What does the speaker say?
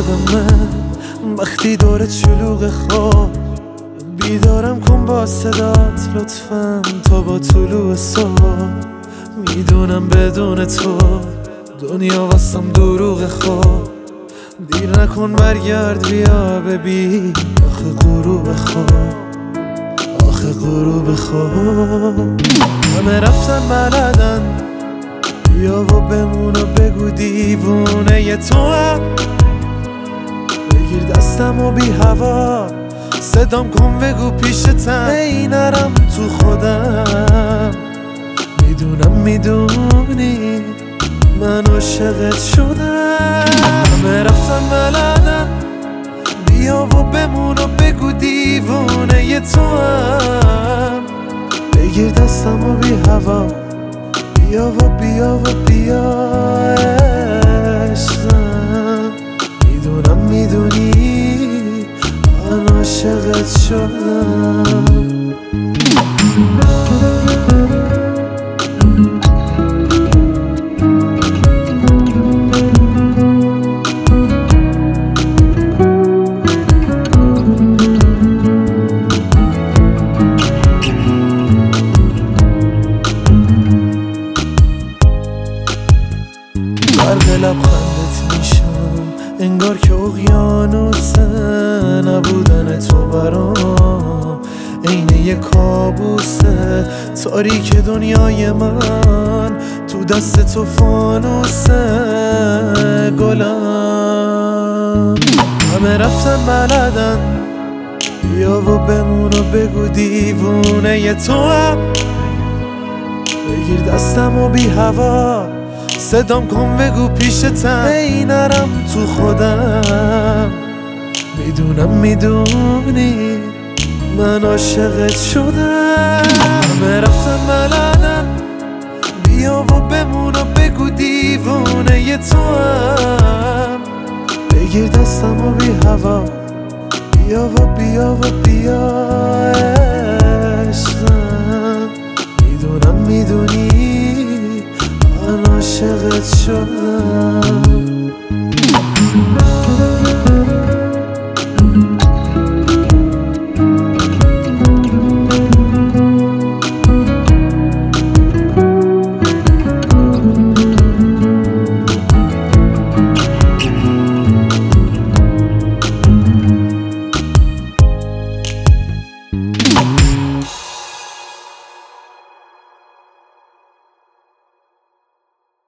عاشقمه وقتی دورت شلوغ خواب بیدارم کن با صدات لطفاً تا با طلوع صبح میدونم بدون تو دنیا واسم دروغ خواب دیر نکن برگرد بیا ببین آخه غروب خواب آخه غروب خواب همه رفتن بلدن بیا و بمون و بگو دیوونه ی تو هم بگیر دستم و بی هوا صدام کن بگو پیشتم ای نرم تو خودم میدونم میدونی من عاشقت شدم همه رفتن بلدن بیا و بمون و بگو دیوونه ی تو هم بگیر دستم و بی هوا بیا و بیا و بیا عشقم میدونم میدونی من عاشقت شدم برق لبخندت میشم انگار که اقیانوسه نبودن تو برام عین یه کابوسه تاریک دنیای من تو دست تو فانوسه گلم همه رفتن بلدن بیا و بمون و بگو دیوونه ی تو هم بگیر دستم و بی هوا صدام کن بگو پیشتم ای نرم تو خودم میدونم میدونی من عاشقت شدم همه رفتن بلدن بیا و بمون و بگو دیوونه ی تو هم بگیر دستم و بی هوا بیا و بیا و بیا عشقم میدونم میدونی من عاشقت شدم